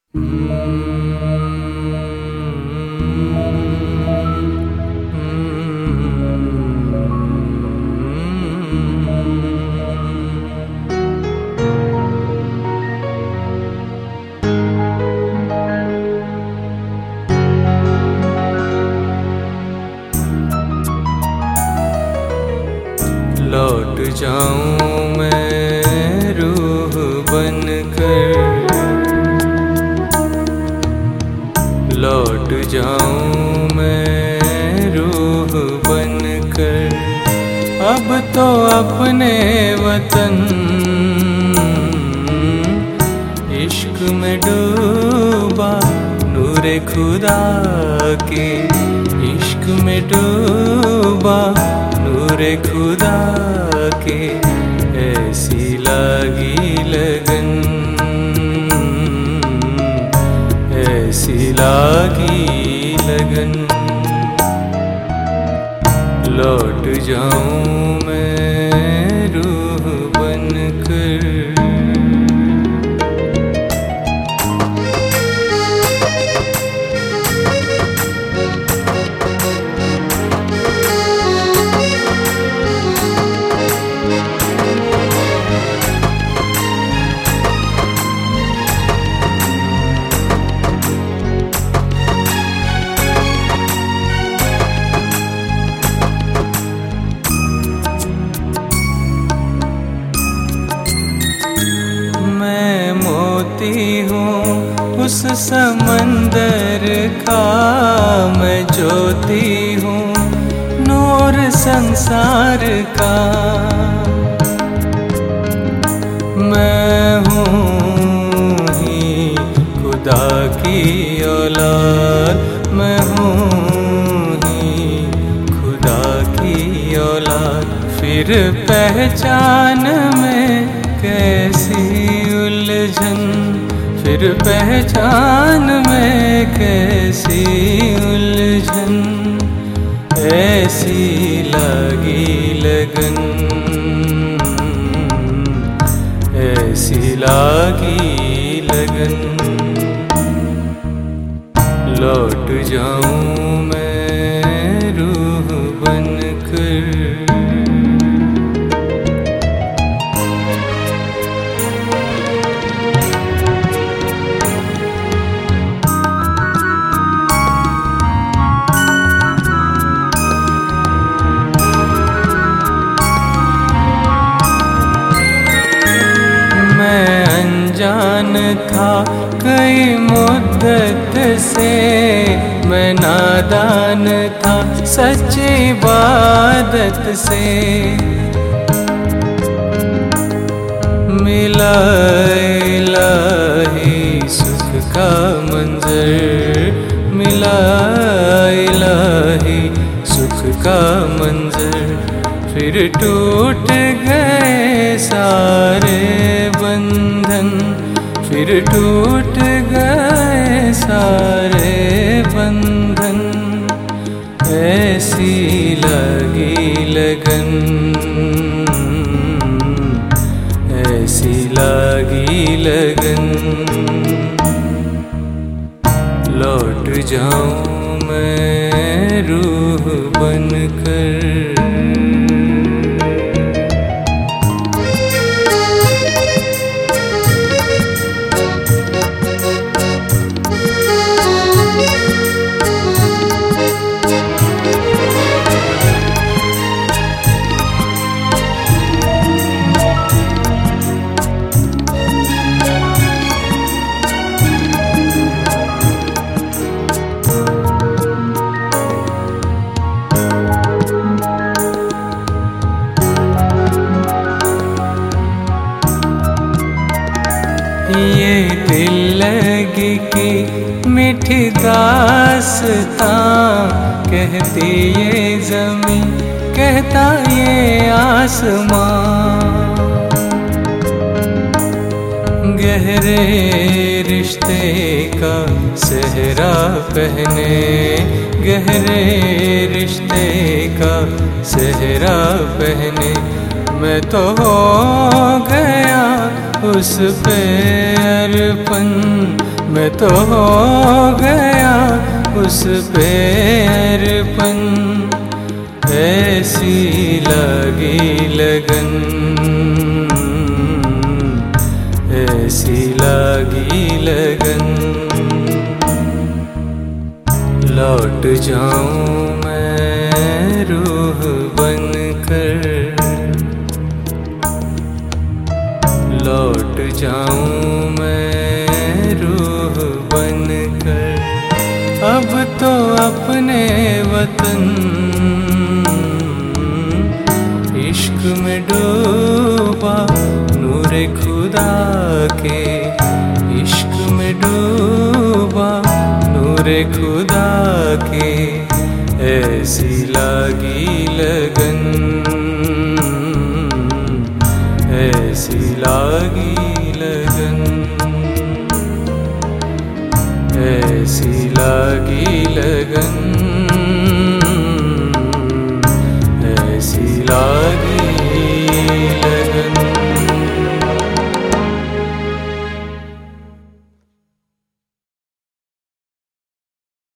लौट जाऊं मैं रूह बनकर, लौट जाऊं मैं रूह बनकर। अब तो अपने वतन इश्क में डूबा नूरे खुदा के, इश्क में डूबा नूरे खुदा के। ऐसी लागी लगन, ऐसी लागी लगन। लौट जाऊं मैं रूह बनकर। हूँ उस समंदर का, मैं ज्योति हूँ नूर संसार का। मैं हूँ ही खुदा की औलाद, मैं हूँ ही खुदा की औलाद। फिर पहचान में कैसी उलझन, फिर पहचान में कैसी उलझन। ऐसी लागी लगन, ऐसी लागी लगन। लौट जाऊं मैं रूह बनकर। अनजान था कई मुद्दत से, मैं नादान था सच्ची इबादत से। मिला इलाही सुख का मंजर, मिला इलाही सुख का मंजर। फिर टूट गए सारे बंधन, फिर टूट गए सारे बंधन। ऐसी लगी लगन, ऐसी लगी लगन। लौट जाऊं मैं रूह बनकर। ये दिल लगी की मीठी दास्तां, कहती ये ज़मीं कहता ये आसमां। गहरे रिश्ते का सेहरा पहने, गहरे रिश्ते का सेहरा पहने। मैं तो हो गया उस पे अर्पण मैं तो हो गया उस पे अर्पण। ऐसी लगी लगन, ऐसी लगी लगन। लौट जाऊं मैं रूह बनकर, लौट जाऊं मैं रूह बनकर। अब तो अपने वतन इश्क में डूबा नूरे खुदा के, इश्क में डूबा नूरे खुदा के। ऐसी लगी लगन, ऐसी लगी लगन, ऐसी लगी लगन, ऐसी लगी